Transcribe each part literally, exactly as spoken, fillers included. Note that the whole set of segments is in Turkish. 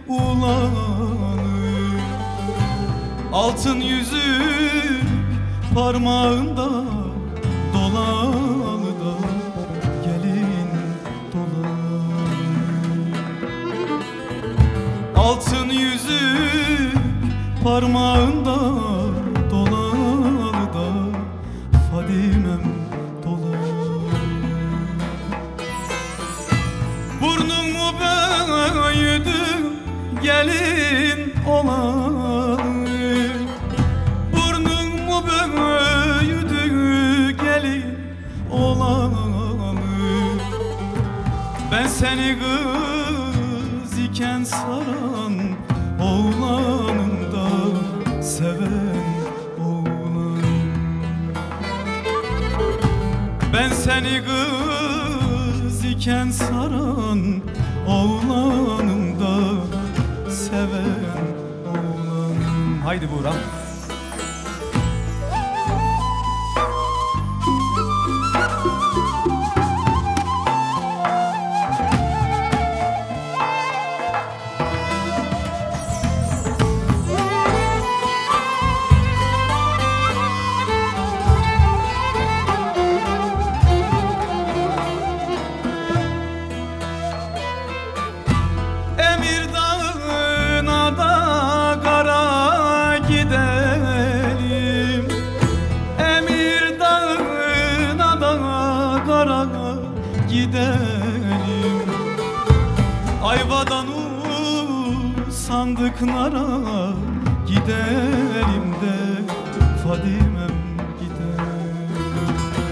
ulanır. Altın yüzük parmağında dolalı da gelin dolanır. Altın yüzük parmağında dolalı da Fadimem dolanır. Burnun mu büyüdü gelin olanır. Burnun mu büyüdü gelin olanır. Ben seni kız iken saran oğlanım da seven oğlanım. Ben seni kız iken saran oğlanım da seven oğlanım. Haydi Buğra. Gidelim Ayvadan sandıklara gidelim de Fadimem gidelim.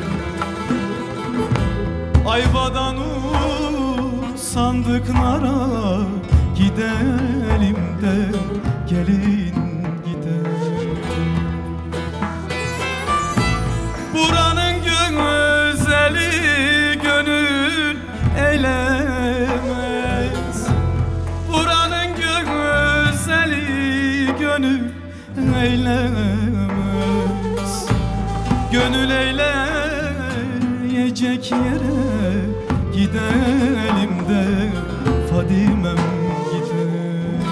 Ayvadan sandıklara gidelim de gelin gidelim. Buranın güzeli gönül eylemez. Buranın güzeli gönül eylemez. Gönül eyleyecek yere gidelim de Fadimem gidelim.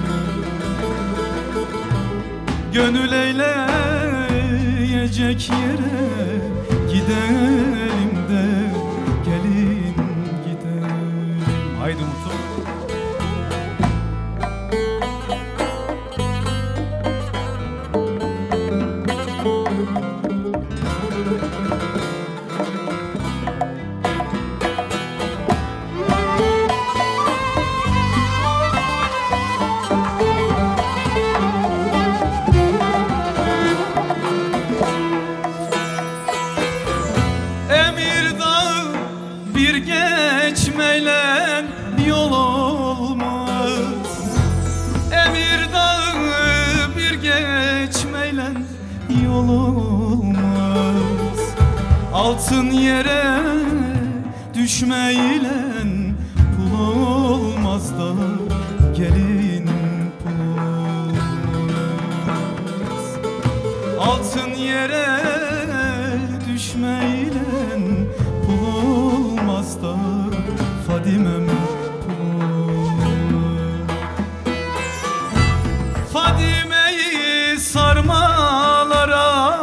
Gönül eyleyecek yere gidelim de gelin gidelim. Haydi Umut'um. Bir geçmeyle yol olmaz. Emir dağı bir geçmeyle yol olmaz. Altın yere düşmeyle pul olmaz da gelin pul olmaz. Altın yere düşmeyle pul olmaz da Fadimem pul. Fadime'yi sarmalara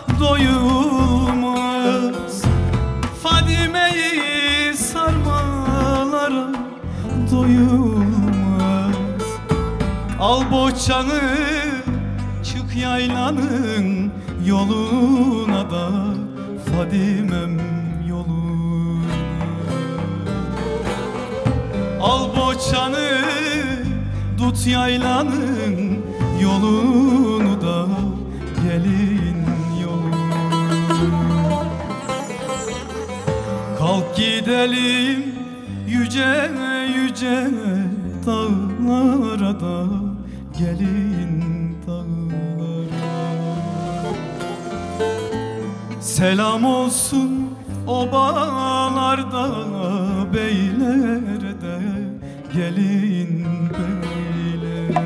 doyulmaz. Fadime'yi sarmalara doyulmaz. Al bohçanı çık yaylanın yoluna da Fadimem yoluna. Al bohçanı tut yaylanın yolunu da gelin yoluna. Kalk gidelim yüce yüce dağlara da gelin dağlara. Selam olsun obalarda beylerde gelin beyle.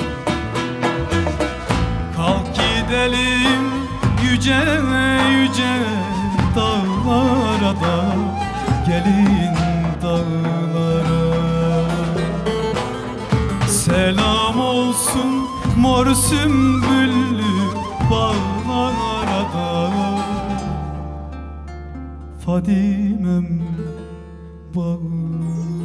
Kalk gidelim yüce yüce dağlara da gelin dağlara. Selam olsun mor sümbüllü bağlara da, Fadime'm bağ.